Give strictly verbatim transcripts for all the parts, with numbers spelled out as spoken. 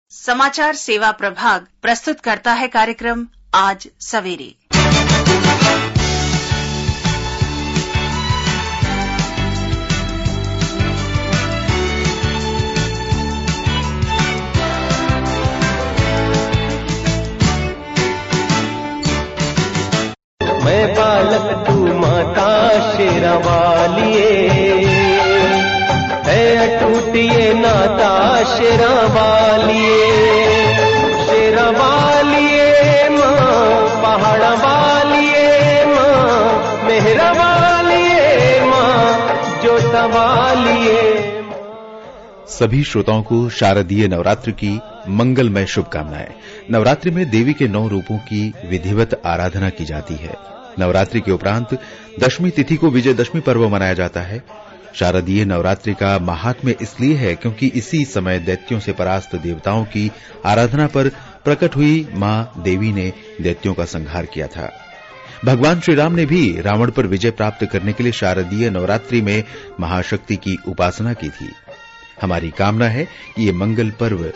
समाचार सेवा प्रभाग प्रस्तुत करता है कार्यक्रम आज सवेरे। मैं बालक तू माता शेरावालिए, है अटूटिए नाता शेरावालिए, शेरावालिए माँ, पहाड़ा वालिए माँ, मेहरा वालिए माँ, जोता वालिए। सभी श्रोताओं को शारदीय नवरात्र की मंगलमय शुभकामनाएं। नवरात्रि में देवी के नौ रूपों की विधिवत आराधना की जाती है। नवरात्रि के उपरांत दशमी तिथि को विजयदशमी पर्व मनाया जाता है। शारदीय नवरात्रि का महात्म्य इसलिए है क्योंकि इसी समय दैत्यों से परास्त देवताओं की आराधना पर प्रकट हुई मां देवी ने दैत्यों का संहार किया था। भगवान श्रीराम ने भी रावण पर विजय प्राप्त करने के लिए शारदीय नवरात्रि में महाशक्ति की उपासना की थी। हमारी कामना है कि ये मंगल पर्व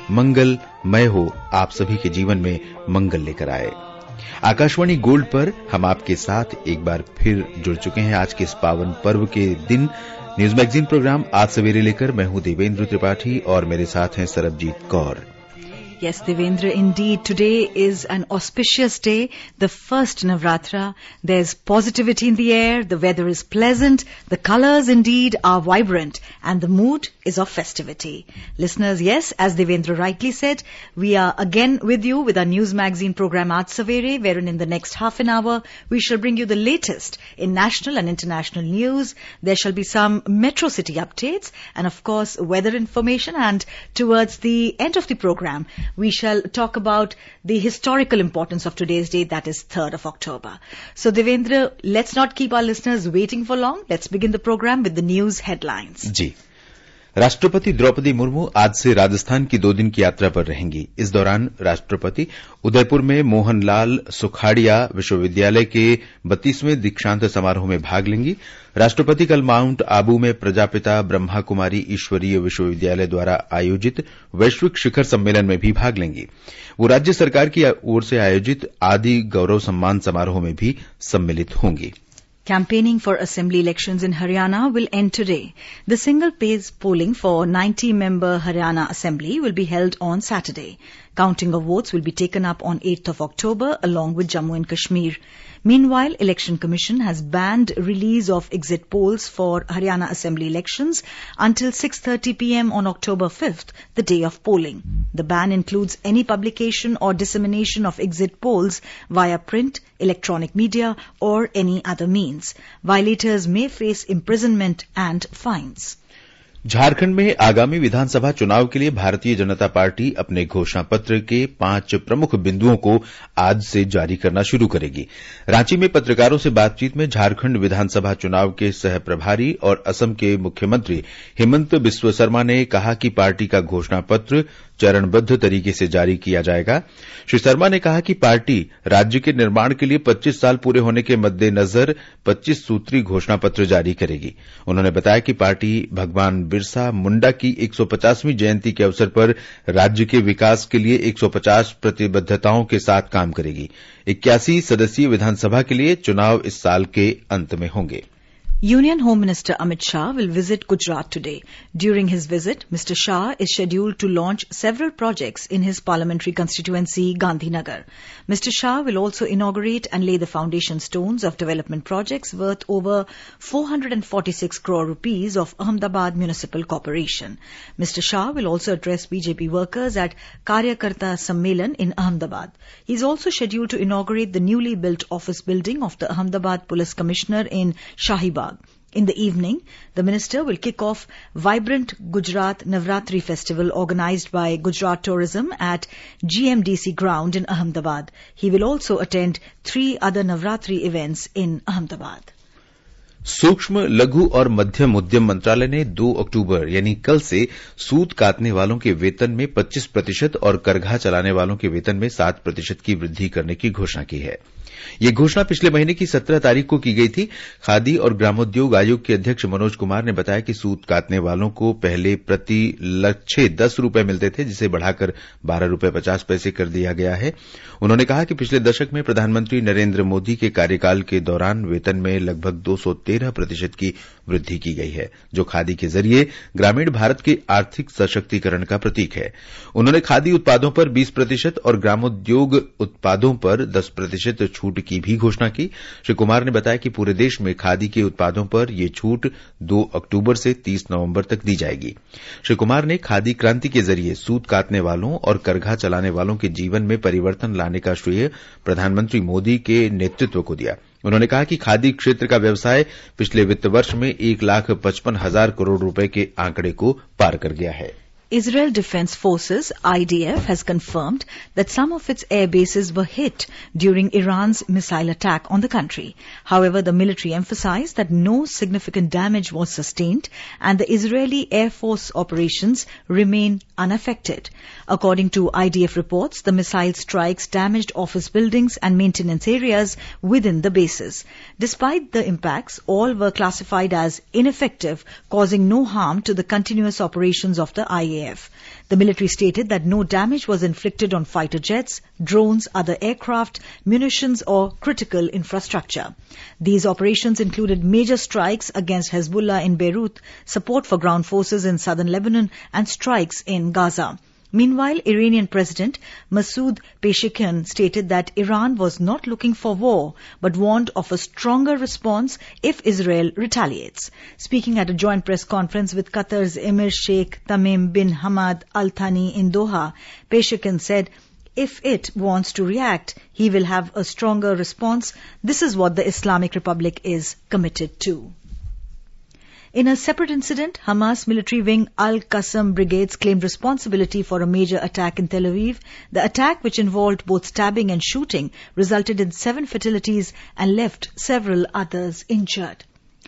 मंगलमय हो, आप सभी के जीवन में मंगल लेकर आए। आकाशवाणी गोल्ड पर हम आपके साथ एक बार फिर जुड़ चुके हैं। आज के इस पावन पर्व के दिन न्यूज मैगजीन प्रोग्राम आज सवेरे लेकर मैं हूं देवेंद्र त्रिपाठी और मेरे साथ हैं Sarabjit Kaur. Yes, Devendra, indeed. Today is an auspicious day, the first Navratra. There's positivity in the air, the weather is pleasant, the colors indeed are vibrant, and the mood is of festivity. Listeners, yes, as Devendra rightly said, we are again with you with our news magazine program Aaj Savere, wherein in the next half an hour we shall bring you the latest in national and international news. There shall be some metro city updates and of course weather information, and towards the end of the program we shall talk about the historical importance of today's date, that is third of October. So Devendra, let's not keep our listeners waiting for long. Let's begin the program with the news headlines. जी, राष्ट्रपति द्रौपदी मुर्मू आज से राजस्थान की दो दिन की यात्रा पर रहेंगी। इस दौरान राष्ट्रपति उदयपुर में मोहनलाल सुखाड़िया विश्वविद्यालय के बत्तीसवें दीक्षांत समारोह में भाग लेंगी। राष्ट्रपति कल माउंट आबू में प्रजापिता ब्रह्मा कुमारी ईश्वरीय विश्वविद्यालय द्वारा आयोजित वैश्विक शिखर सम्मेलन में भी भाग लेंगी। वो राज्य सरकार की ओर से आयोजित आदि गौरव सम्मान समारोह में भी सम्मिलित होंगी। Campaigning for assembly elections in Haryana will end today. The single-phase polling for ninety-member Haryana Assembly will be held on Saturday. Counting of votes will be taken up on eighth of October along with Jammu and Kashmir. Meanwhile, Election Commission has banned release of exit polls for Haryana Assembly elections until six thirty p.m. on October fifth, the day of polling. The ban includes any publication or dissemination of exit polls via print, electronic media or any other means. Violators may face imprisonment and fines. Jharkhand में आगामी विधानसभा चुनाव के लिए Bharatiya Janata party अपने घोषणा पत्र के पांच प्रमुख बिंदुओं को आज से जारी करना शुरू करेगी। रांची में पत्रकारों से बातचीत में झारखंड विधानसभा चुनाव के सह प्रभारी और असम के मुख्यमंत्री हेमंत बिस्व शर्मा ने कहा कि पार्टी का घोषणा पत्र चरणबद्ध तरीके से जारी किया जाएगा। श्री शर्मा ने कहा कि पार्टी राज्य के निर्माण के लिए पच्चीस साल पूरे होने के मद्देनजर पच्चीस सूत्री घोषणा पत्र जारी करेगी। उन्होंने बताया कि पार्टी भगवान बिरसा मुंडा की एक सौ पचासवीं जयंती के अवसर पर राज्य के विकास के लिए एक सौ पचास प्रतिबद्धताओं के साथ काम करेगी। इक्यासी सदस्यीय विधानसभा के लिए चुनाव इस साल के अंत में होंगे। Union Home Minister Amit Shah will visit Gujarat today. During his visit, Mister Shah is scheduled to launch several projects in his parliamentary constituency, Gandhinagar. Mister Shah will also inaugurate and lay the foundation stones of development projects worth over four hundred forty-six crore rupees of Ahmedabad Municipal Corporation. Mister Shah will also address B J P workers at Karyakarta Sammelan in Ahmedabad. He is also scheduled to inaugurate the newly built office building of the Ahmedabad Police Commissioner in Shahibag. In the evening, the minister will kick off Vibrant Gujarat Navratri Festival organised by Gujarat Tourism at G M D C ground in Ahmedabad. He will also attend three other Navratri events in Ahmedabad. सूक्ष्म, लघु और मध्यम उद्यम मंत्रालय ने दो अक्टूबर यानी कल से सूत काटने वालों के वेतन में पच्चीस प्रतिशत और करघा चलाने वालों के वेतन में सात प्रतिशत की वृद्धि करने की घोषणा की है। यह घोषणा पिछले महीने की सत्रह तारीख को की गई थी। खादी और ग्रामोद्योग आयोग के अध्यक्ष मनोज कुमार ने बताया कि सूत काटने वालों को पहले प्रति लच्छे दस रुपए मिलते थे, जिसे बढ़ाकर बारह रुपए पचास पैसे कर दिया गया है। उन्होंने कहा कि पिछले दशक में प्रधानमंत्री नरेंद्र मोदी के कार्यकाल के दौरान वेतन में लगभग दो सौ तेरह प्रतिशत की वृद्धि की गई है, जो खादी के जरिए ग्रामीण भारत के आर्थिक सशक्तिकरण का प्रतीक है। उन्होंने खादी उत्पादों पर बीस प्रतिशत और ग्रामोद्योग उत्पादों पर दस प्रतिशत छूट की भी घोषणा की। श्री कुमार ने बताया कि पूरे देश में खादी के उत्पादों पर यह छूट दो अक्टूबर से तीस नवंबर तक दी जाएगी। श्री कुमार ने खादी क्रांति के जरिए सूत काटने वालों और करघा चलाने वालों के जीवन में परिवर्तन लाने का श्रेय प्रधानमंत्री मोदी के नेतृत्व को दिया। उन्होंने कहा कि खादी क्षेत्र का व्यवसाय पिछले वित्त वर्ष में एक लाख पचपन हजार करोड़ रुपए के आंकड़े को पार कर गया है। Israel Defense Forces, I D F, has confirmed that some of its air bases were hit during Iran's missile attack on the country. However, the military emphasized that no significant damage was sustained and the Israeli Air Force operations remain unaffected. According to I D F reports, the missile strikes damaged office buildings and maintenance areas within the bases. Despite the impacts, all were classified as ineffective, causing no harm to the continuous operations of the I A F. The military stated that no damage was inflicted on fighter jets, drones, other aircraft, munitions or critical infrastructure. These operations included major strikes against Hezbollah in Beirut, support for ground forces in southern Lebanon and strikes in Gaza. Meanwhile, Iranian President Masoud Pezeshkian stated that Iran was not looking for war, but warned of a stronger response if Israel retaliates. Speaking at a joint press conference with Qatar's Emir Sheikh Tamim bin Hamad Al Thani in Doha, Pezeshkian said, if it wants to react, he will have a stronger response. This is what the Islamic Republic is committed to. In a separate incident, Hamas military wing Al-Qassam brigades claimed responsibility for a major attack in Tel Aviv. The attack, which involved both stabbing and shooting, resulted in seven fatalities and left several others injured.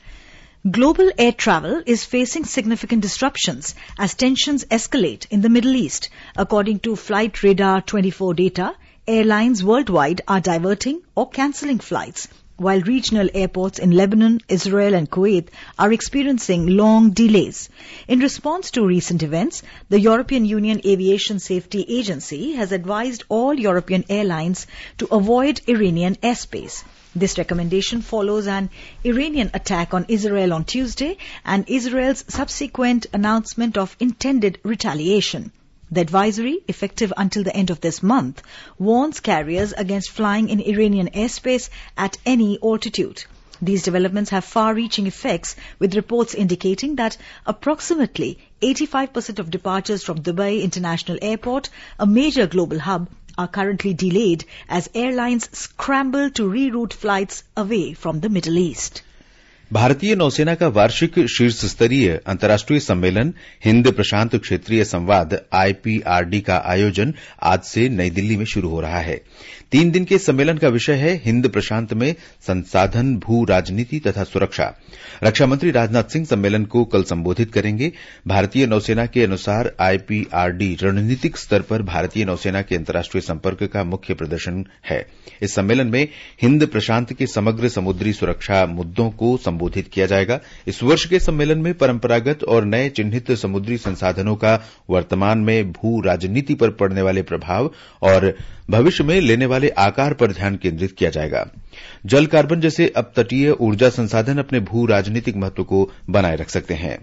Global air travel is facing significant disruptions as tensions escalate in the Middle East. According to Flight Radar twenty-four data, airlines worldwide are diverting or cancelling flights, while regional airports in Lebanon, Israel and Kuwait are experiencing long delays. In response to recent events, the European Union Aviation Safety Agency has advised all European airlines to avoid Iranian airspace. This recommendation follows an Iranian attack on Israel on Tuesday and Israel's subsequent announcement of intended retaliation. The advisory, effective until the end of this month, warns carriers against flying in Iranian airspace at any altitude. These developments have far-reaching effects, with reports indicating that approximately eighty-five percent of departures from Dubai International Airport, a major global hub, are currently delayed as airlines scramble to reroute flights away from the Middle East. भारतीय नौसेना का वार्षिक शीर्ष स्तरीय अंतर्राष्ट्रीय सम्मेलन हिंद प्रशांत क्षेत्रीय संवाद आईपीआरडी का आयोजन आज से नई दिल्ली में शुरू हो रहा है। तीन दिन के सम्मेलन का विषय है हिंद प्रशांत में संसाधन, भू राजनीति तथा सुरक्षा। रक्षा मंत्री राजनाथ सिंह सम्मेलन को कल संबोधित करेंगे। भारतीय नौसेना के अनुसार आईपीआरडी रणनीतिक स्तर पर भारतीय नौसेना के अंतर्राष्ट्रीय संपर्क का मुख्य प्रदर्शन है। इस सम्मेलन में हिंद प्रशांत के समग्र समुद्री सुरक्षा मुद्दों को संबोधित किया जाएगा। इस वर्ष के सम्मेलन में परंपरागत और नए चिन्हित समुद्री संसाधनों का वर्तमान में भू राजनीति पर पड़ने वाले प्रभाव और भविष्य में लेने वाले आकार पर ध्यान केंद्रित किया जाएगा। जल, कार्बन जैसे अपतटीय ऊर्जा संसाधन अपने भू राजनीतिक महत्व को बनाए रख सकते हैं।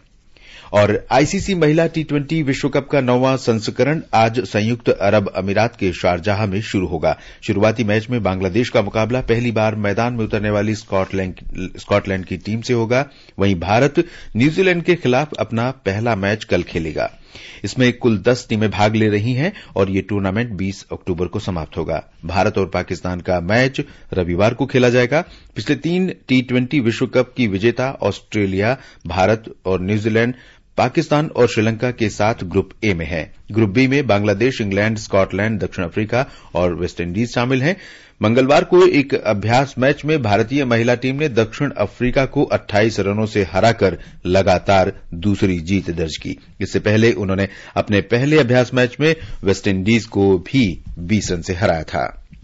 और आईसीसी महिला टी ट्वेंटी विश्व कप का नौवां संस्करण आज संयुक्त अरब अमीरात के शारजाह में शुरू होगा। शुरुआती मैच में बांग्लादेश का मुकाबला पहली बार मैदान में उतरने वाली स्कॉटलैंड की टीम से होगा। वहीं भारत न्यूजीलैंड के खिलाफ अपना पहला मैच कल खेलेगा। इसमें कुल दस टीमें भाग ले रही हैं और ये टूर्नामेंट बीस अक्टूबर को समाप्त होगा। भारत और पाकिस्तान का मैच रविवार को खेला जाएगा। पिछले तीन टी ट्वेंटी विश्व कप की विजेता ऑस्ट्रेलिया, भारत और न्यूजीलैंड पाकिस्तान और श्रीलंका के साथ ग्रुप ए में है। ग्रुप बी में बांग्लादेश, इंग्लैंड, स्कॉटलैंड, दक्षिण अफ्रीका और वेस्टइंडीज शामिल हैं। मंगलवार को एक अभ्यास मैच में भारतीय महिला टीम ने दक्षिण अफ्रीका को अट्ठाईस रनों से हराकर लगातार दूसरी जीत दर्ज की। इससे पहले उन्होंने अपने पहले अभ्यास मैच में वेस्टइंडीज को भी बीस रन से हराया था।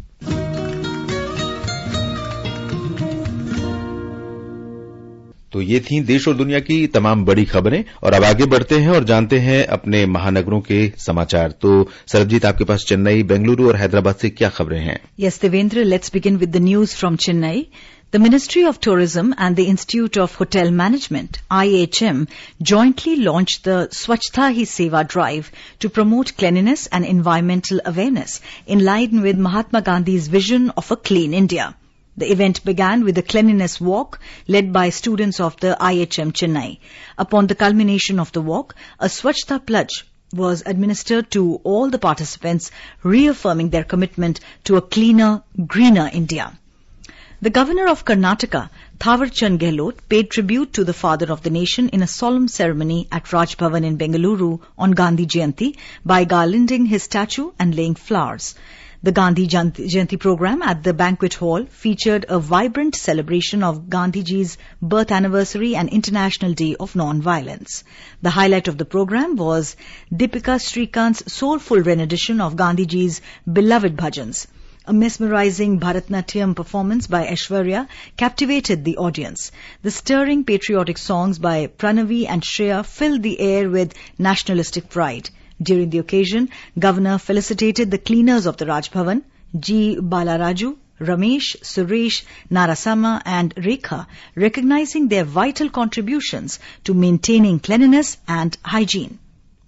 तो ये थी देश और दुनिया की तमाम बड़ी खबरें और अब आगे बढ़ते हैं और जानते हैं अपने महानगरों के समाचार। तो सरबजीत, आपके पास चेन्नई, बेंगलुरु और हैदराबाद से क्या खबरें हैं? Yes, Devendra, let's begin with the news from Chennai. The Ministry of Tourism and the Institute of Hotel Management, I H M, jointly launched the Swachhta Hi Seva drive to promote cleanliness and environmental awareness in line with Mahatma Gandhi's vision of a clean India. The event began with a cleanliness walk led by students of the I H M Chennai. Upon the culmination of the walk, a Swachhta pledge was administered to all the participants, reaffirming their commitment to a cleaner, greener India. The Governor of Karnataka, Thawar Chand Gehlot, paid tribute to the father of the nation in a solemn ceremony at Raj Bhavan in Bengaluru on Gandhi Jayanti by garlanding his statue and laying flowers. The Gandhi Jayanti program at the banquet hall featured a vibrant celebration of Gandhiji's birth anniversary and International Day of Non-Violence. The highlight of the program was Deepika Srikant's soulful rendition of Gandhiji's beloved bhajans. A mesmerizing Bharatnatyam performance by Aishwarya captivated the audience. The stirring patriotic songs by Pranavi and Shreya filled the air with nationalistic pride. During the occasion, Governor felicitated the cleaners of the Raj Bhavan, G. Balaraju, Ramesh, Suresh, Narasama and Rekha, recognizing their vital contributions to maintaining cleanliness and hygiene.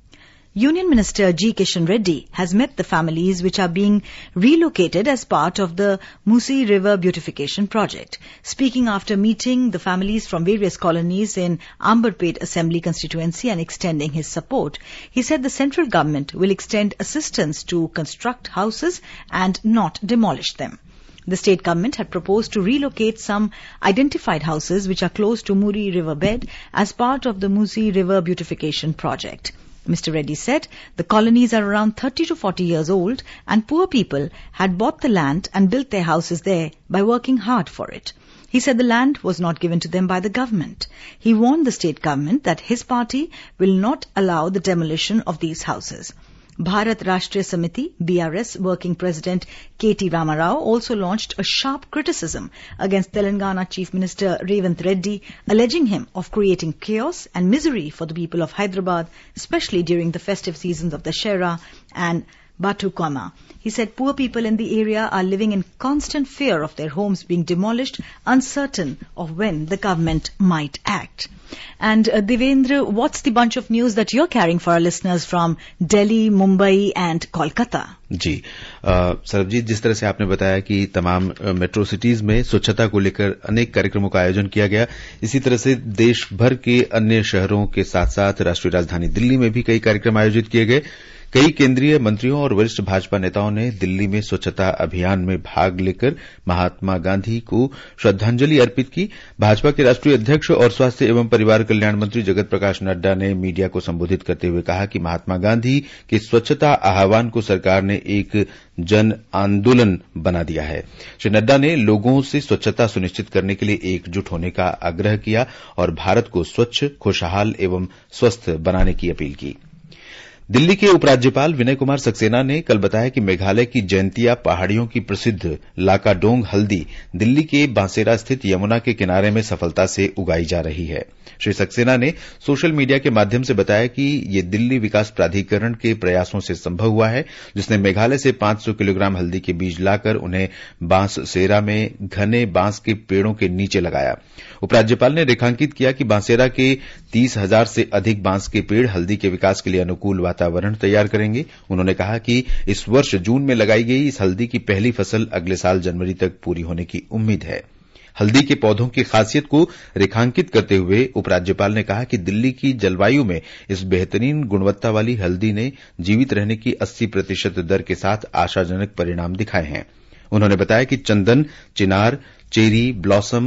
Union Minister G. Kishan Reddy has met the families which are being relocated as part of the Musi River Beautification Project. Speaking after meeting the families from various colonies in Amberpet Assembly constituency and extending his support, he said the central government will extend assistance to construct houses and not demolish them. The state government had proposed to relocate some identified houses which are close to Muri River bed as part of the Musi River Beautification Project. Mister Reddy said the colonies are around thirty to forty years old and poor people had bought the land and built their houses there by working hard for it. He said the land was not given to them by the government. He warned the state government that his party will not allow the demolition of these houses. Bharat Rashtriya Samiti, B R S Working President K T Ramarao also launched a sharp criticism against Telangana Chief Minister Revant Reddy, alleging him of creating chaos and misery for the people of Hyderabad, especially during the festive seasons of Dussehra and Batukama. He said poor people in the area are living in constant fear of their homes being demolished, uncertain of when the government might act. And uh, Devendra, what's the bunch of news that you're carrying for our listeners from Delhi, Mumbai and Kolkata? जी सरबजीत, जिस तरह से आपने बताया कि तमाम metro cities में स्वच्छता को लेकर अनेक कार्यक्रमों का आयोजन किया गया, इसी तरह से देश भर के अन्य शहरों के साथ साथ राष्ट्रीय राजधानी दिल्ली में भी कई कार्यक्रम आयोजित किए गए। कई केंद्रीय मंत्रियों और वरिष्ठ भाजपा नेताओं ने दिल्ली में स्वच्छता अभियान में भाग लेकर महात्मा गांधी को श्रद्धांजलि अर्पित की। भाजपा के राष्ट्रीय अध्यक्ष और स्वास्थ्य एवं परिवार कल्याण मंत्री जगत प्रकाश नड्डा ने मीडिया को संबोधित करते हुए कहा कि महात्मा गांधी के स्वच्छता आह्वान को सरकार ने एक जन आंदोलन बना दिया है। श्री नड्डा ने लोगों से स्वच्छता सुनिश्चित करने के लिए एकजुट होने का आग्रह किया और भारत को स्वच्छ, खुशहाल एवं स्वस्थ बनाने की अपील की। दिल्ली के उपराज्यपाल विनय कुमार सक्सेना ने कल बताया कि मेघालय की जैंतिया पहाड़ियों की प्रसिद्ध लाकाडोंग हल्दी दिल्ली के बांसेरा स्थित यमुना के किनारे में सफलता से उगाई जा रही है। श्री सक्सेना ने सोशल मीडिया के माध्यम से बताया कि ये दिल्ली विकास प्राधिकरण के प्रयासों से संभव हुआ है, जिसने मेघालय से पांच सौ किलोग्राम हल्दी के बीज लाकर उन्हें बांससेरा में घने बांस के पेड़ों के नीचे लगाया। उपराज्यपाल ने रेखांकित किया कि बांसेरा के तीस हजार से अधिक बांस के पेड़ हल्दी के विकास के लिए अनुकूल वातावरण तैयार करेंगे। उन्होंने कहा कि इस वर्ष जून में लगाई गई इस हल्दी की पहली फसल अगले साल जनवरी तक पूरी होने की उम्मीद है। हल्दी के पौधों की खासियत को रेखांकित करते हुए उपराज्यपाल ने कहा कि दिल्ली की जलवायु में इस बेहतरीन गुणवत्ता वाली हल्दी ने जीवित रहने की अस्सी प्रतिशत दर के साथ आशाजनक परिणाम दिखाए हैं। उन्होंने बताया कि चंदन, चिनार, चेरी ब्लॉसम,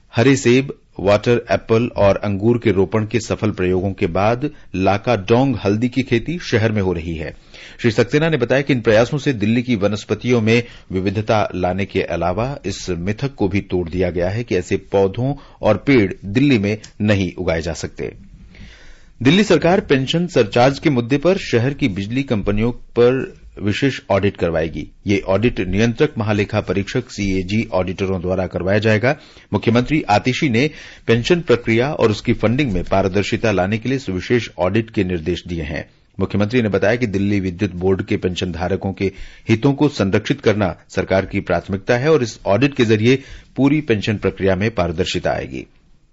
हरे सेब, वाटर एप्पल और अंगूर के रोपण के सफल प्रयोगों के बाद लाकाडोंग हल्दी की खेती शहर में हो रही है। श्री सक्सेना ने बताया कि इन प्रयासों से दिल्ली की वनस्पतियों में विविधता लाने के अलावा इस मिथक को भी तोड़ दिया गया है कि ऐसे पौधों और पेड़ दिल्ली में नहीं उगाए जा सकते। दिल्ली सरकार पेंशन सरचार्ज के मुद्दे पर शहर की बिजली कंपनियों पर विशेष ऑडिट करवाएगी। ये ऑडिट नियंत्रक महालेखा परीक्षक सीएजी ऑडिटरों द्वारा करवाया जाएगा। मुख्यमंत्री आतिशी ने पेंशन प्रक्रिया और उसकी फंडिंग में पारदर्शिता लाने के लिए विशेष ऑडिट के निर्देश दिए हैं। मुख्यमंत्री ने बताया कि दिल्ली विद्युत बोर्ड के पेंशन धारकों के हितों को संरक्षित करना सरकार की प्राथमिकता है और इस ऑडिट के जरिए पूरी पेंशन प्रक्रिया में पारदर्शिता आएगी।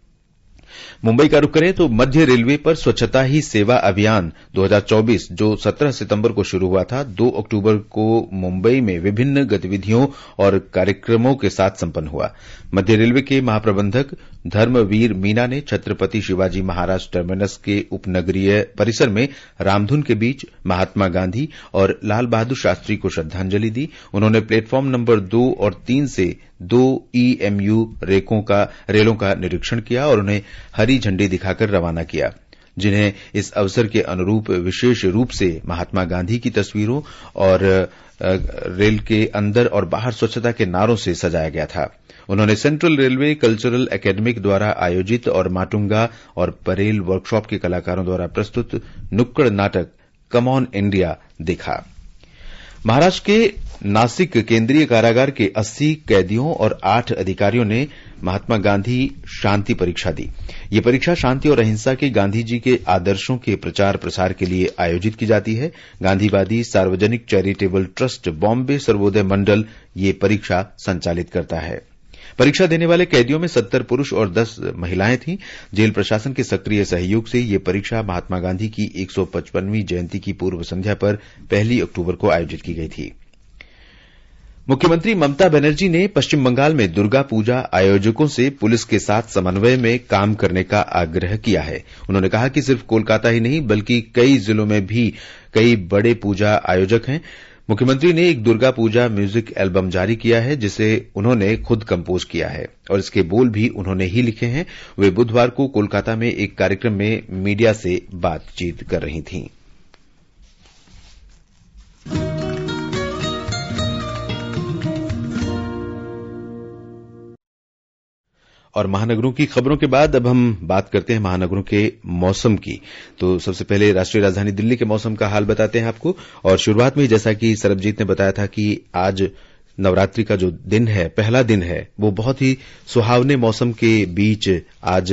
मुंबई का रुख करें तो मध्य रेलवे पर स्वच्छता ही सेवा अभियान दो हज़ार चौबीस जो सत्रह सितंबर को शुरू हुआ था, दो अक्टूबर को मुंबई में विभिन्न गतिविधियों और कार्यक्रमों के साथ संपन्न हुआ। मध्य रेलवे के महाप्रबंधक धर्मवीर मीना ने छत्रपति शिवाजी महाराज टर्मिनस के उपनगरीय परिसर में रामधुन के बीच महात्मा गांधी और लाल बहादुर शास्त्री को श्रद्धांजलि दी। उन्होंने प्लेटफॉर्म नंबर दो और तीन से दो ईएमयू रेकों का रेलों का निरीक्षण किया और उन्हें हरी झंडी दिखाकर रवाना किया, जिन्हें इस अवसर के अनुरूप विशेष रूप से महात्मा गांधी की तस्वीरों और रेल के अंदर और बाहर स्वच्छता के नारों से सजाया गया था। उन्होंने सेंट्रल रेलवे कल्चरल एकेडमिक द्वारा आयोजित और माटुंगा और परेल वर्कशॉप के कलाकारों द्वारा प्रस्तुत नुक्कड़ नाटक कम ऑन इंडिया देखा। महाराष्ट्र के नासिक केंद्रीय कारागार के अस्सी कैदियों और आठ अधिकारियों ने महात्मा गांधी शांति परीक्षा दी। ये परीक्षा शांति और अहिंसा के गांधी जी के आदर्शों के प्रचार प्रसार के लिए आयोजित की जाती है। गांधीवादी सार्वजनिक चैरिटेबल ट्रस्ट बॉम्बे सर्वोदय मंडल ये परीक्षा संचालित करता है। परीक्षा देने वाले कैदियों में सत्तर पुरुष और दस महिलाएं थीं। जेल प्रशासन के सक्रिय सहयोग से ये परीक्षा महात्मा गांधी की एक सौ पचपनवीं जयंती की पूर्व संध्या पर पहली अक्टूबर को आयोजित की गई थी। मुख्यमंत्री ममता बनर्जी ने पश्चिम बंगाल में दुर्गा पूजा आयोजकों से पुलिस के साथ समन्वय में काम करने का आग्रह किया है। उन्होंने कहा कि सिर्फ कोलकाता ही नहीं बल्कि कई जिलों में भी कई बड़े पूजा आयोजक हैं। मुख्यमंत्री ने एक दुर्गा पूजा म्यूजिक एल्बम जारी किया है जिसे उन्होंने खुद कंपोज किया है और इसके बोल भी उन्होंने ही लिखे हैं। वे बुधवार को कोलकाता में एक कार्यक्रम में मीडिया से बातचीत कर रही थीं। और महानगरों की खबरों के बाद अब हम बात करते हैं महानगरों के मौसम की। तो सबसे पहले राष्ट्रीय राजधानी दिल्ली के मौसम का हाल बताते हैं आपको। और शुरुआत में जैसा कि सरबजीत ने बताया था कि आज नवरात्रि का जो दिन है, पहला दिन है, वो बहुत ही सुहावने मौसम के बीच आज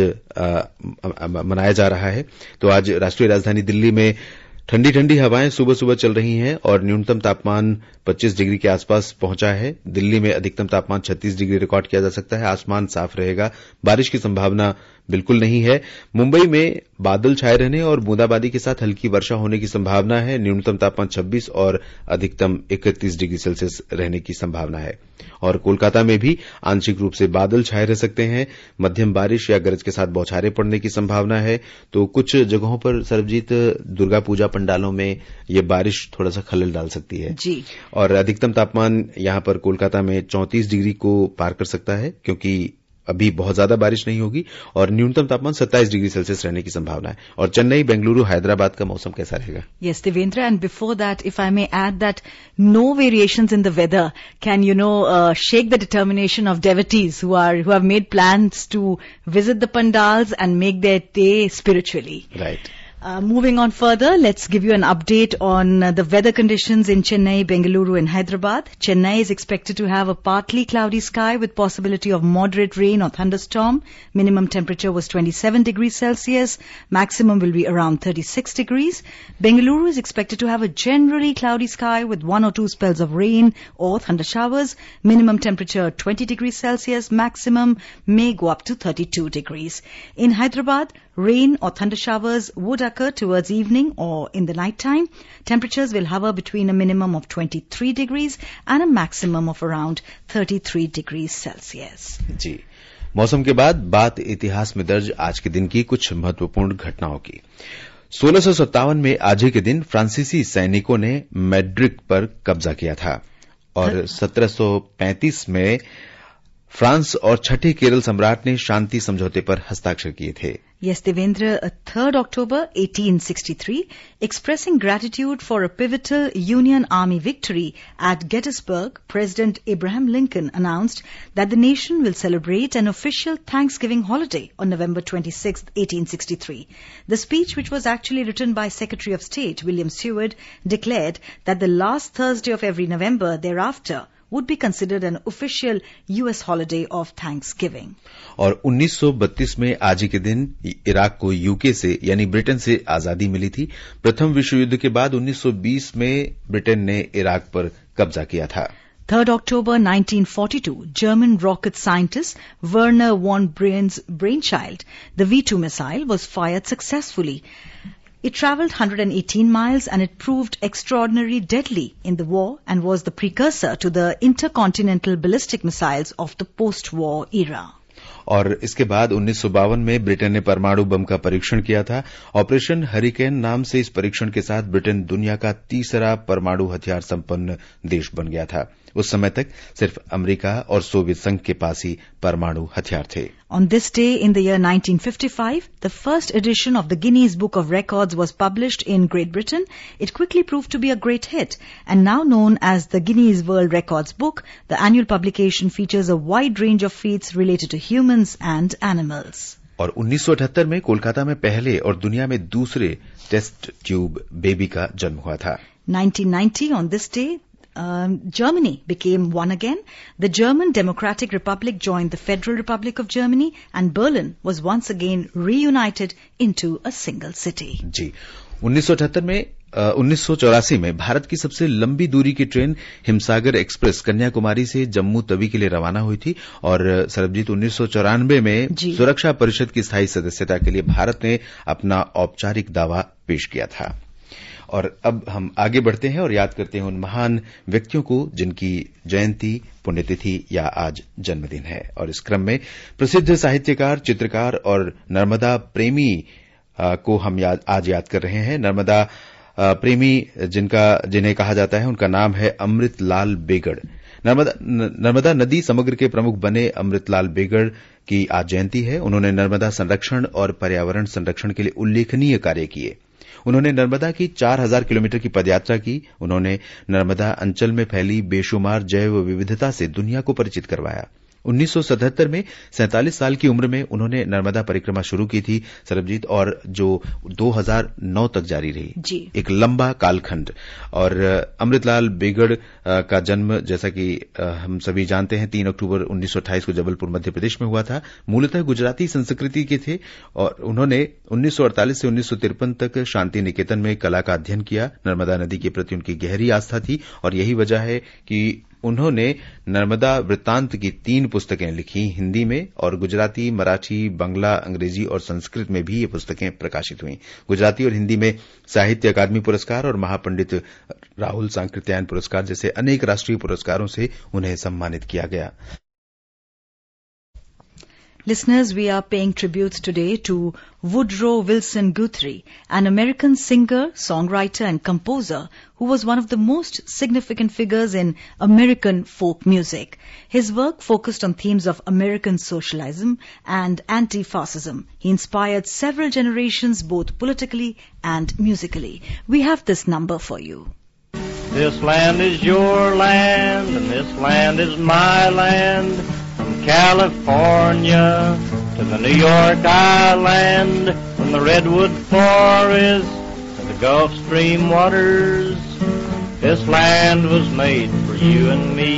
मनाया जा रहा है। तो आज राष्ट्रीय राजधानी दिल्ली में ठंडी ठंडी हवाएं सुबह सुबह चल रही हैं और न्यूनतम तापमान पच्चीस डिग्री के आसपास पहुंचा है। दिल्ली में अधिकतम तापमान छत्तीस डिग्री रिकॉर्ड किया जा सकता है। आसमान साफ रहेगा, बारिश की संभावना बिल्कुल नहीं है। मुंबई में बादल छाए रहने और बूंदाबांदी के साथ हल्की वर्षा होने की संभावना है। न्यूनतम तापमान छब्बीस और अधिकतम इकतीस डिग्री सेल्सियस रहने की संभावना है। और कोलकाता में भी आंशिक रूप से बादल छाए रह सकते हैं। मध्यम बारिश या गरज के साथ बौछारें पड़ने की संभावना है। तो कुछ जगहों पर सरबजीत दुर्गा पूजा पंडालों में ये बारिश थोड़ा सा खलल डाल सकती है जी। और अधिकतम तापमान यहां पर कोलकाता में चौंतीस डिग्री को पार कर सकता है क्योंकि अभी बहुत ज्यादा बारिश नहीं होगी और न्यूनतम तापमान सत्ताईस डिग्री सेल्सियस रहने की संभावना है। और चेन्नई, बेंगलुरु, हैदराबाद का मौसम कैसा रहेगा? Yes, Devendra, and before that, if I may add that no variations in the weather can, you know, uh, shake the determination of devotees who are who have made plans to visit the pandals and make their day spiritually. Right. Uh, moving on further, let's give you an update on uh, the weather conditions in Chennai, Bengaluru and Hyderabad. Chennai is expected to have a partly cloudy sky with possibility of moderate rain or thunderstorm. Minimum temperature was twenty-seven degrees Celsius. Maximum will be around thirty-six degrees. Bengaluru is expected to have a generally cloudy sky with one or two spells of rain or thunder showers. Minimum temperature twenty degrees Celsius. Maximum may go up to thirty-two degrees. In Hyderabad, rain or thunder showers would occur towards evening or in the night time. Temperatures will hover between a minimum of twenty-three degrees and a maximum of around thirty-three degrees Celsius. जी, मौसम के बाद बात इतिहास में दर्ज आज के दिन की कुछ महत्वपूर्ण घटनाओं की। सोलह सौ सत्तावन में आज ही के दिन फ्रांसीसी सैनिकों ने मैड्रिड पर कब्जा किया था और सत्रह सौ पैंतीस में फ्रांस और छठे केरल सम्राट ने शांति समझौते पर हस्ताक्षर किए थे। Yes, Devendra, uh, third October eighteen sixty-three, expressing gratitude for a pivotal Union Army victory at Gettysburg, President Abraham Lincoln announced that the nation will celebrate an official Thanksgiving holiday on November twenty-sixth, eighteen sixty-three. The speech, which was actually written by Secretary of State William Seward, declared that the last Thursday of every November thereafter would be considered an official U S holiday of Thanksgiving. और उन्नीस सौ बत्तीस में आज ही के दिन Iraq को UK से यानी ब्रिटेन से आजादी मिली थी। प्रथम विश्व युद्ध के बाद उन्नीस सौ बीस में ब्रिटेन ने इराक पर कब्जा किया था। third October nineteen forty-two, German rocket scientist Werner von Braun's brainchild, the V two missile, was fired successfully. It travelled one hundred eighteen miles and it proved extraordinarily deadly in the war and was the precursor to the intercontinental ballistic missiles of the post-war era. और इसके बाद उन्नीस सौ बावन में Britain ने परमाणु बम का परीक्षण किया था। ऑपरेशन हरिकेन नाम से इस परीक्षण के साथ ब्रिटेन दुनिया का तीसरा परमाणु हथियार संपन्न देश बन गया था। उस समय तक सिर्फ अमेरिका और सोवियत संघ के पास ही परमाणु हथियार थे। On this day in the year nineteen fifty-five, the first edition of the Guinness Book of Records was published in Great Britain. It quickly proved to be a great hit, and now known as the Guinness World Records Book, the annual publication features a wide range of feats related to humans and animals. और उन्नीस सौ अठहत्तर में कोलकाता में पहले और दुनिया में दूसरे टेस्ट ट्यूब बेबी का जन्म हुआ था। nineteen ninety, on this day, Um, Germany became one again. The German Democratic Republic joined the Federal Republic of Germany, and Berlin was once again reunited into a single city. जी, उन्नीस सौ अठहत्तर में उन्नीस सौ चौरासी में भारत की सबसे लंबी दूरी की ट्रेन हिमसागर एक्सप्रेस कन्याकुमारी से जम्मू तवी के लिए रवाना हुई थी। और सरबजीत, उन्नीस सौ चौरानवे में सुरक्षा परिषद की स्थायी सदस्यता के लिए भारत ने अपना औपचारिक दावा पेश किया था। और अब हम आगे बढ़ते हैं और याद करते हैं उन महान व्यक्तियों को जिनकी जयंती, पुण्यतिथि या आज जन्मदिन है। और इस क्रम में प्रसिद्ध साहित्यकार, चित्रकार और नर्मदा प्रेमी को हम याद, आज याद कर रहे हैं। नर्मदा प्रेमी जिनका जिन्हें कहा जाता है, उनका नाम है अमृतलाल बेगड़। नर्मदा, नर्मदा नदी समग्र के प्रमुख बने अमृतलाल बेगड़ की आज जयंती है। उन्होंने नर्मदा संरक्षण और पर्यावरण संरक्षण के लिए उल्लेखनीय कार्य किए। उन्होंने नर्मदा की चार हज़ार किलोमीटर की पदयात्रा की। उन्होंने नर्मदा अंचल में फैली बेशुमार जैव विविधता से दुनिया को परिचित करवाया। उन्नीस सौ सतहत्तर में सैंतालीस साल की उम्र में उन्होंने नर्मदा परिक्रमा शुरू की थी सरबजीत, और जो दो हज़ार नौ तक जारी रही जी। एक लंबा कालखंड। और अमृतलाल बेगड़ का जन्म, जैसा कि हम सभी जानते हैं, तीन अक्टूबर उन्नीस सौ अट्ठाईस को जबलपुर मध्य प्रदेश में हुआ था। मूलतः गुजराती संस्कृति के थे और उन्होंने उन्नीस सौ अड़तालीस से उन्नीस सौ तिरपन तक शांति निकेतन में कला का अध्ययन किया। नर्मदा नदी के प्रति उनकी गहरी आस्था थी और यही वजह है कि उन्होंने नर्मदा वृत्तांत की तीन पुस्तकें लिखी हिंदी में, और गुजराती, मराठी, बंगला, अंग्रेजी और संस्कृत में भी ये पुस्तकें प्रकाशित हुई। गुजराती और हिंदी में साहित्य अकादमी पुरस्कार और महापंडित राहुल सांकृत्यायन पुरस्कार जैसे अनेक राष्ट्रीय पुरस्कारों से उन्हें सम्मानित किया गया। Listeners, we are paying tributes today to Woodrow Wilson Guthrie, an American singer, songwriter and composer who was one of the most significant figures in American folk music. His work focused on themes of American socialism and anti-fascism. He inspired several generations both politically and musically. We have this number for you. This land is your land and this land is my land. From California to the New York Island, from the Redwood Forest to the Gulf Stream waters, this land was made for you and me.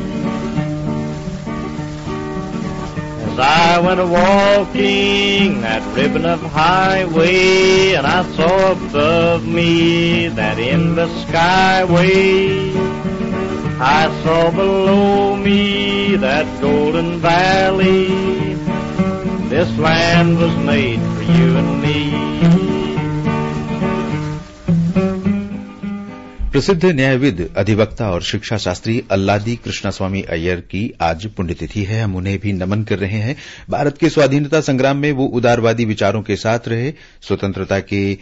As I went a-walking that ribbon of highway, and I saw above me that endless skyway, I saw below me that golden valley. This land was made for you and me. प्रसिद्ध न्यायविद, अधिवक्ता और शिक्षा शास्त्री अल्लादी कृष्णास्वामी अय्यर की आज पुण्यतिथि है। हम उन्हें भी नमन कर रहे हैं। भारत के स्वाधीनता संग्राम में वो उदारवादी विचारों के साथ रहे। स्वतंत्रता के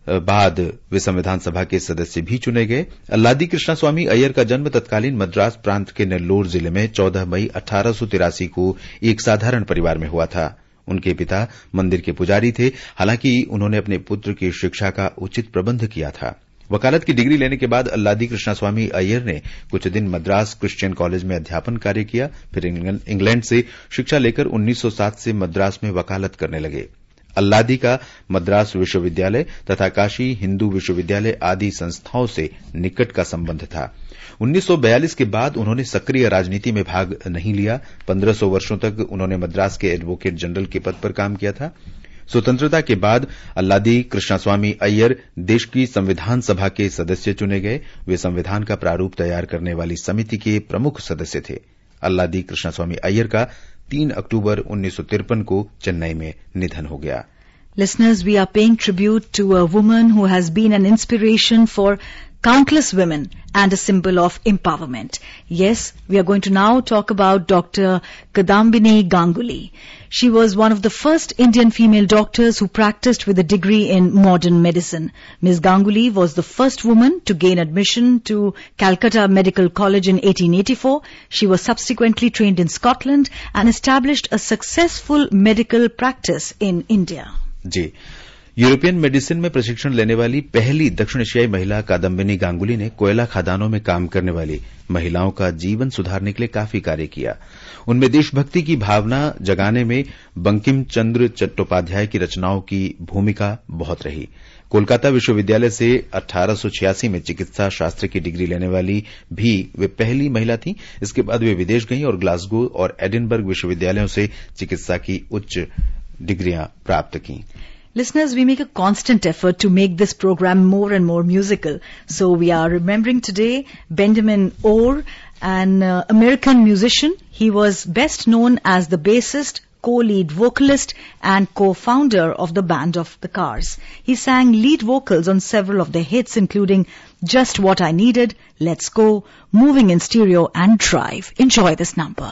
बाद वे संविधान सभा के सदस्य भी चुने गए। अल्लादी कृष्णास्वामी अय्यर का जन्म तत्कालीन मद्रास प्रांत के नेल्लोर जिले में चौदह मई अठारह सौ तिरासी को एक साधारण परिवार में हुआ था। उनके पिता मंदिर के पुजारी थे। हालांकि उन्होंने अपने पुत्र की शिक्षा का उचित प्रबंध किया था। वकालत की डिग्री लेने के बाद अल्लादी कृष्णास्वामी अय्यर ने कुछ दिन मद्रास क्रिश्चियन कॉलेज में अध्यापन कार्य किया। फिर इंग्लैंड से शिक्षा लेकर उन्नीस सौ सात से मद्रास में वकालत करने लगे। अल्लादी का मद्रास विश्वविद्यालय तथा काशी हिंदू विश्वविद्यालय आदि संस्थाओं से निकट का संबंध था। उन्नीस सौ बयालीस के बाद उन्होंने सक्रिय राजनीति में भाग नहीं लिया। पंद्रह सौ वर्षों तक उन्होंने मद्रास के एडवोकेट जनरल के पद पर काम किया था। स्वतंत्रता के बाद अल्लादी कृष्णास्वामी अय्यर देश की संविधान सभा के सदस्य चुने गए। वे संविधान का प्रारूप तैयार करने वाली समिति के प्रमुख सदस्य थे। अल्लादी कृष्णास्वामी अय्यर का तीन अक्टूबर उन्नीस सौ तिरपन को चेन्नई में निधन हो गया। Listeners, we are paying tribute to a woman who has been an inspiration for countless women and a symbol of empowerment. Yes, we are going to now talk about Doctor Kadambini Ganguly. She was one of the first Indian female doctors who practiced with a degree in modern medicine. Miz Ganguly was the first woman to gain admission to Calcutta Medical College in eighteen eighty-four. She was subsequently trained in Scotland and established a successful medical practice in India. जी, European medicine में प्रशिक्षण लेने वाली पहली दक्षिण एशियाई महिला कादम्बिनी गांगुली ने कोयला खदानों में काम करने वाली महिलाओं का जीवन सुधारने के लिए काफी कार्य किया। उनमें देशभक्ति की भावना जगाने में बंकिम चंद्र चट्टोपाध्याय की रचनाओं की भूमिका बहुत रही। कोलकाता विश्वविद्यालय से अठारह सौ छियासी में चिकित्सा शास्त्र की डिग्री लेने वाली भी वे पहली महिला थीं। इसके बाद वे विदेश गईं और ग्लासगो और एडिनबर्ग विश्वविद्यालयों से चिकित्सा की उच्च डिग्रियां प्राप्त की। Listeners, we make a constant effort to make this program more and more musical. So we are remembering today Benjamin Orr, an uh, American musician. He was best known as the bassist, co-lead vocalist and co-founder of the Band of the Cars. He sang lead vocals on several of their hits including Just What I Needed, Let's Go, Moving in Stereo and Drive. Enjoy this number.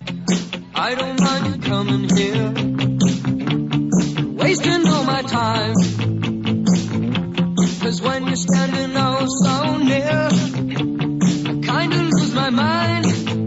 I don't mind you coming here, wasting all my time, 'cause when you're standing oh so near, I kinda lose my mind.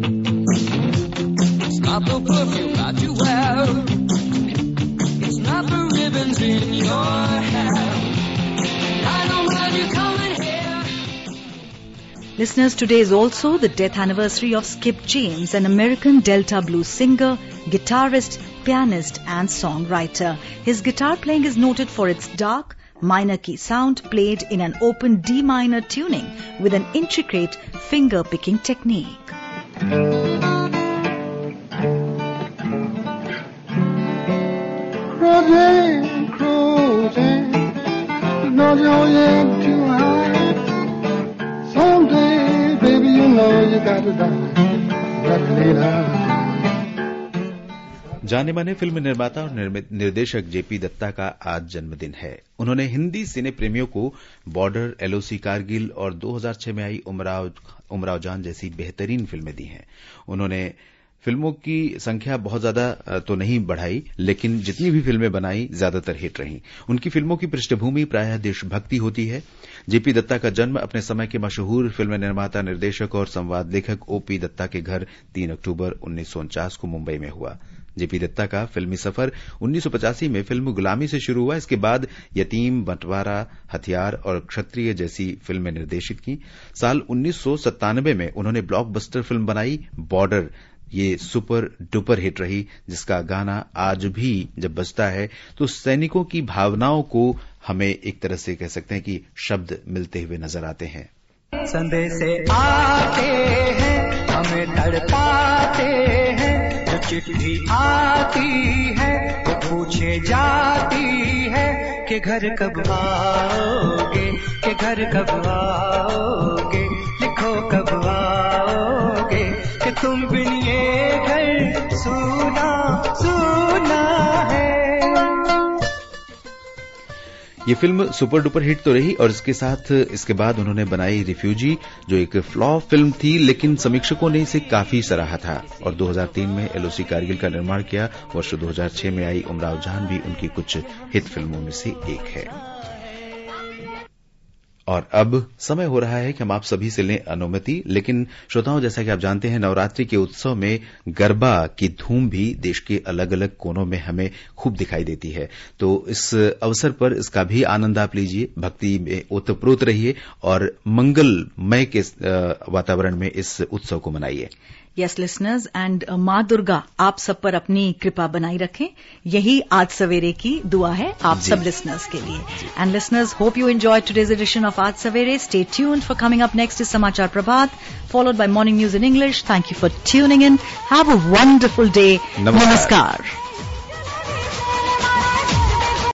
It's not the perfume that you wear, it's not the ribbons in your hair. I don't mind you coming here. Listeners, today is also the death anniversary of Skip James, an American Delta blues singer, guitarist, pianist and songwriter. His guitar playing is noted for its dark, minor key sound played in an open D minor tuning with an intricate finger picking technique. Cruising, cruising, know you're in too high. Someday, baby, you know you got to die. Luckily now. जाने माने film निर्माता और निर्देशक JP Dutta का आज जन्मदिन है। उन्होंने हिंदी सिने प्रेमियों को बॉर्डर, एलओसी कारगिल और दो हज़ार छह में आई उमराव उमराव जान जैसी बेहतरीन फिल्में दी हैं। उन्होंने फिल्मों की संख्या बहुत ज्यादा तो नहीं बढ़ाई, लेकिन जितनी भी फिल्में बनाई ज्यादातर हिट रहीं। उनकी फिल्मों की पृष्ठभूमि प्रायः देशभक्ति होती है। जेपी दत्ता का जन्म अपने समय के मशहूर फिल्म निर्माता, निर्देशक और संवाद लेखक ओपी दत्ता के घर तीन अक्टूबर उन्नीस सौ उनचास को मुंबई में हुआ। जेपी दत्ता का फिल्मी सफर उन्नीस सौ पचासी में फिल्म गुलामी से शुरू हुआ। इसके बाद यतीम, बंटवारा, हथियार और क्षत्रिय जैसी फिल्में निर्देशित की। साल उन्नीस सौ सत्तानवे में उन्होंने ब्लॉकबस्टर फिल्म बनाई बॉर्डर। ये सुपर डुपर हिट रही, जिसका गाना आज भी जब बजता है तो सैनिकों की भावनाओं को हमें एक तरह से कह सकते हैं कि शब्द मिलते हुए नजर आते हैं। संदेशे आते हैं, हमें तड़पाते हैं, जो चिट्ठी आती है वो पूछे जाती है कि घर कब आओगे, कि घर कब आओगे, लिखो कब आओगे, कि तुम बिन ये घर सुना सुना है। ये फिल्म सुपर डुपर हिट तो रही और इसके साथ इसके बाद उन्होंने बनाई रिफ्यूजी, जो एक फ्लॉप फिल्म थी, लेकिन समीक्षकों ने इसे काफी सराहा था। और दो हज़ार तीन में एलओसी कारगिल का निर्माण किया। वर्ष दो हज़ार छह में आई उमराव जान भी उनकी कुछ हिट फिल्मों में से एक है। और अब समय हो रहा है कि हम आप सभी से लें अनुमति। लेकिन श्रोताओं, जैसा कि आप जानते हैं, नवरात्रि के उत्सव में गरबा की धूम भी देश के अलग अलग कोनों में हमें खूब दिखाई देती है। तो इस अवसर पर इसका भी आनंद आप लीजिए, भक्ति में ओतप्रोत रहिए और मंगलमय के वातावरण में इस उत्सव को मनाइए। यस लिसनर्स, एंड माँ दुर्गा आप सब पर अपनी कृपा बनाई रखें, यही आज सवेरे की दुआ है आप सब लिसनर्स के लिए। And listeners, hope you enjoy today's edition of Aaj Savere. Stay tuned for coming up next is Samachar Prabhat, followed by morning news in English. Thank you for tuning in. Have a wonderful day. नमस्कार।